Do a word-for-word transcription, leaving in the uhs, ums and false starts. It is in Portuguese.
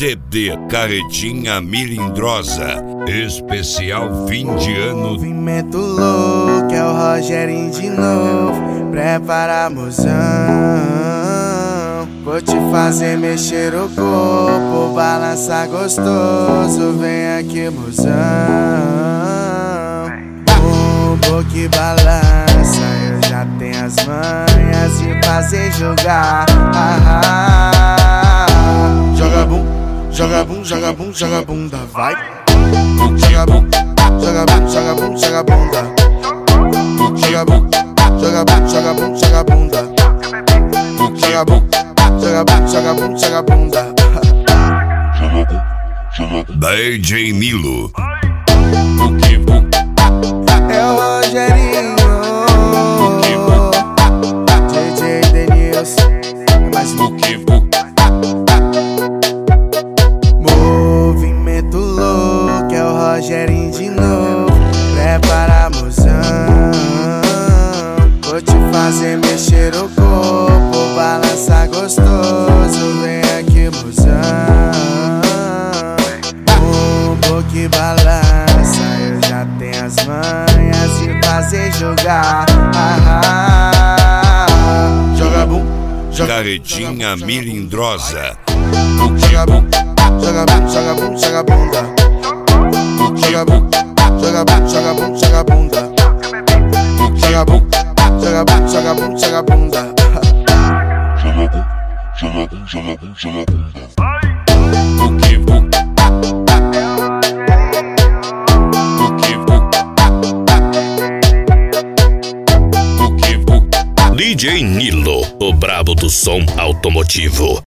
C D Carretinha Milindrosa, especial fim de ano. Movimento louco, é o Rogerinho de novo. Prepara, mozão, vou te fazer mexer o corpo, balançar gostoso. Vem aqui, mozão, bumbo que balança. Eu já tenho as manhas de fazer jogar. Ah, ah. Joga bum, joga bum, joga bum, joga bunda, vai. Joga bum, joga bum, joga bum, joga bunda. Joga bum, joga bum, joga bum, joga bunda. Joga bum, joga bum, joga bum, joga bunda. D J Nilo. É o Rogerinho, D J Denilson, é mais um. Movimento louco, é o Rogerinho de novo. Prepara, mozão, vou te fazer mexer o corpo, balançar gostoso. Vem aqui, mozão, bumbo que balança. Eu já tenho as manhas de fazer jogar. Ah, ah. Joga bum, joga Carretinha Milindrosa. Joga bum, joga bum, joga bum, joga bunda. Joga bum, joga bum, joga bum, joga bunda. Joga bum, joga bum, joga bum, joga bunda. Joga bum, joga bum, joga bum, joga bunda. D J Nilo, o brabo do som automotivo.